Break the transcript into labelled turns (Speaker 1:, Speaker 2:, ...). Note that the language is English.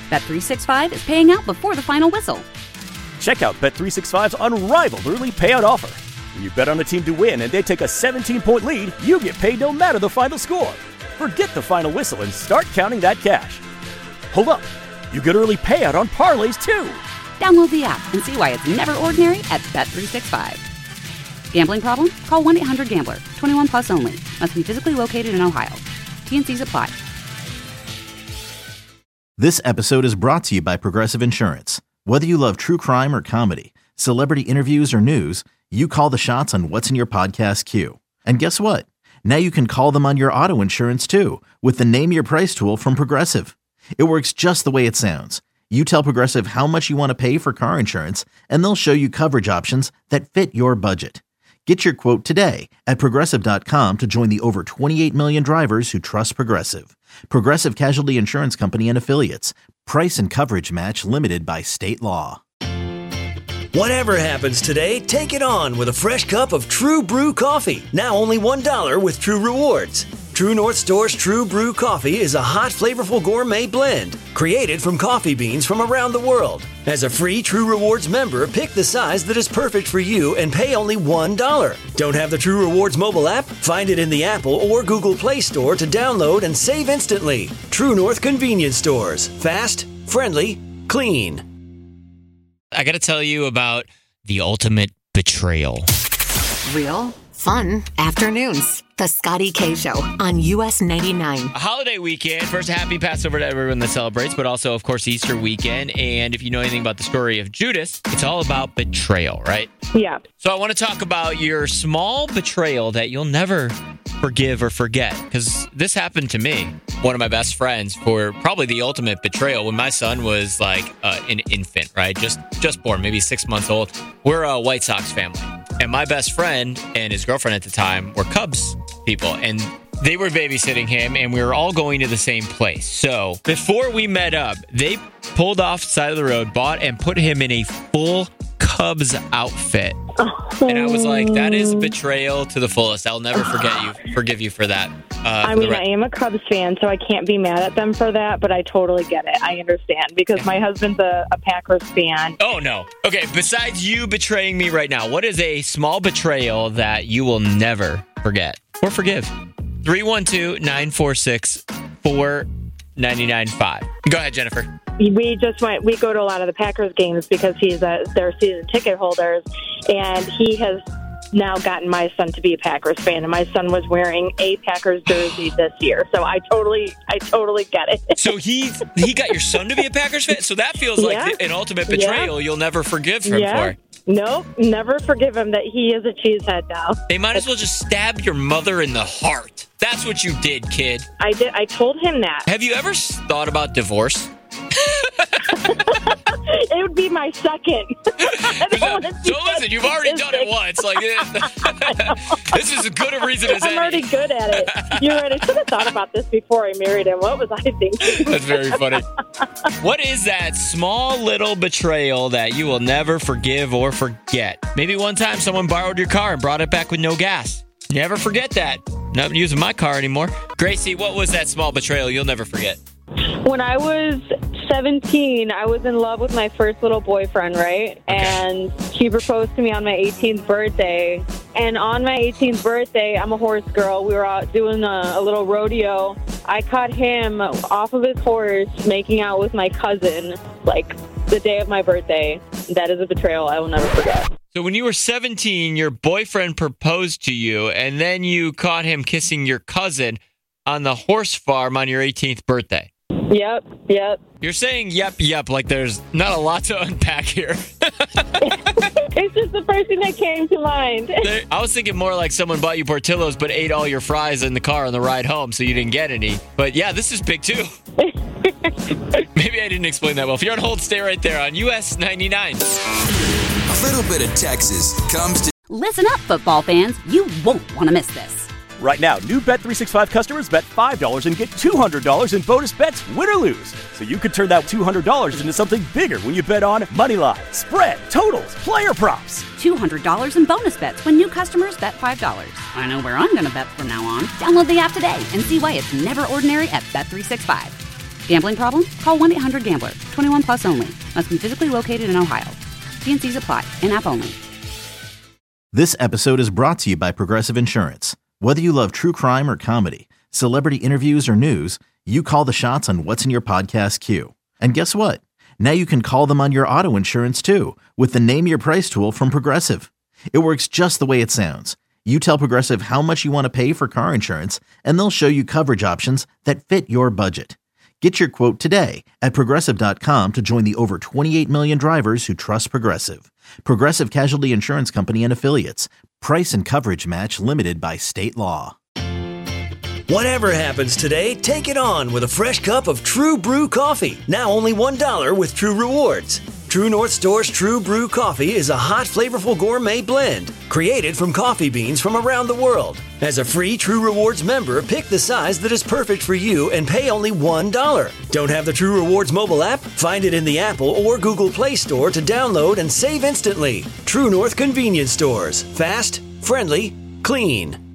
Speaker 1: Bet365 is paying out before the final whistle.
Speaker 2: Check out Bet365's unrivaled early payout offer. When you bet on a team to win and they take a 17-point lead, you get paid no matter the final score. Forget the final whistle and start counting that cash. Hold up. You get early payout on parlays, too.
Speaker 1: Download the app and see why it's never ordinary at Bet365. Gambling problem? Call 1-800-GAMBLER. 21 plus only. Must be physically located in Ohio. T&Cs apply.
Speaker 3: This episode is brought to you by Progressive Insurance. Whether you love true crime or comedy, celebrity interviews or news, you call the shots on what's in your podcast queue. And guess what? Now you can call them on your auto insurance too with the Name Your Price tool from Progressive. It works just the way it sounds. You tell Progressive how much you want to pay for car insurance, and they'll show you coverage options that fit your budget. Get your quote today at Progressive.com to join the over 28 million drivers who trust Progressive. Progressive Casualty Insurance Company and Affiliates. Price and coverage match limited by state law.
Speaker 4: Whatever happens today, take it on with a fresh cup of True Brew coffee. Now only $1 with True Rewards. True North Store's True Brew coffee is a hot, flavorful gourmet blend created from coffee beans from around the world. As a free True Rewards member, pick the size that is perfect for you and pay only $1. Don't have the True Rewards mobile app? Find it in the Apple or Google Play Store to download and save instantly. True North Convenience Stores. Fast, friendly, clean.
Speaker 5: I got to tell you about the ultimate betrayal.
Speaker 6: Real, fun afternoons. The Scotty K Show on US 99.
Speaker 5: A holiday weekend. First, happy Passover to everyone that celebrates, but also, of course, Easter weekend. And if you know anything about the story of Judas, it's all about betrayal, right?
Speaker 7: Yeah.
Speaker 5: So I want to talk about your small betrayal that you'll never forgive or forget, because this happened to me. One of my best friends for probably the ultimate betrayal when my son was like an infant, right? Just born, maybe 6 months old. We're a White Sox family. And my best friend and his girlfriend at the time were Cubs people. And they were babysitting him, and we were all going to the same place. So before we met up, they pulled off the side of the road, bought and put him in a full Cubs outfit. And I was like, that is betrayal to the fullest. I'll never forgive you for that.
Speaker 7: I am a Cubs fan, so I can't be mad at them for that, but I totally get it. I understand, because my husband's a Packers fan.
Speaker 5: Oh, no. Okay, besides you betraying me right now, what is a small betrayal that you will never forget or forgive? 312-946-4995. Go ahead, Jennifer.
Speaker 7: We go to a lot of the Packers games because he's their season ticket holders, and he has now gotten my son to be a Packers fan, and my son was wearing a Packers jersey this year, so I totally get it.
Speaker 5: So he got your son to be a Packers fan? So that feels like an ultimate betrayal you'll never forgive him for.
Speaker 7: Nope, never forgive him that he is a cheesehead now.
Speaker 5: They might as well just stab your mother in the heart. That's what you did, kid.
Speaker 7: I did. I told him that.
Speaker 5: Have you ever thought about divorce?
Speaker 7: It would be my second.
Speaker 5: So listen, you've already done it once. Like, this is as good a reason as any.
Speaker 7: I'm already good at it. You're right. I should have thought about this before I married him. What was I thinking?
Speaker 5: That's very funny. What is that small little betrayal that you will never forgive or forget? Maybe one time someone borrowed your car and brought it back with no gas. Never forget that. Not using my car anymore. Gracie, what was that small betrayal you'll never forget?
Speaker 8: When I was 17, I was in love with my first little boyfriend, right? Okay. And he proposed to me on my 18th birthday. And on my 18th birthday, I'm a horse girl. We were out doing a little rodeo. I caught him off of his horse making out with my cousin, like, the day of my birthday. That is a betrayal I will never forget.
Speaker 5: So when you were 17, your boyfriend proposed to you, and then you caught him kissing your cousin on the horse farm on your 18th birthday.
Speaker 8: Yep.
Speaker 5: You're saying yep, like there's not a lot to unpack here.
Speaker 8: It's just the first thing that came to mind.
Speaker 5: I was thinking more like someone bought you Portillo's but ate all your fries in the car on the ride home, so you didn't get any. But yeah, this is big too. Maybe I didn't explain that well. If you're on hold, stay right there on US 99.
Speaker 9: A little bit of Texas comes to...
Speaker 1: Listen up, football fans. You won't want to miss this.
Speaker 2: Right now, new Bet365 customers bet $5 and get $200 in bonus bets, win or lose. So you could turn that $200 into something bigger when you bet on money line, spread, totals, player props.
Speaker 1: $200 in bonus bets when new customers bet $5. I know where I'm going to bet from now on. Download the app today and see why it's never ordinary at Bet365. Gambling problem? Call 1-800-GAMBLER. 21 plus only. Must be physically located in Ohio. T&Cs apply. In-app only.
Speaker 3: This episode is brought to you by Progressive Insurance. Whether you love true crime or comedy, celebrity interviews or news, you call the shots on what's in your podcast queue. And guess what? Now you can call them on your auto insurance too with the Name Your Price tool from Progressive. It works just the way it sounds. You tell Progressive how much you want to pay for car insurance, and they'll show you coverage options that fit your budget. Get your quote today at Progressive.com to join the over 28 million drivers who trust Progressive. Progressive Casualty Insurance Company and Affiliates. Price and coverage match limited by state law.
Speaker 4: Whatever happens today, take it on with a fresh cup of True Brew coffee. Now only $1 with True Rewards. True North Store's True Brew coffee is a hot, flavorful gourmet blend created from coffee beans from around the world. As a free True Rewards member, pick the size that is perfect for you and pay only $1. Don't have the True Rewards mobile app? Find it in the Apple or Google Play Store to download and save instantly. True North Convenience Stores. Fast, friendly, clean.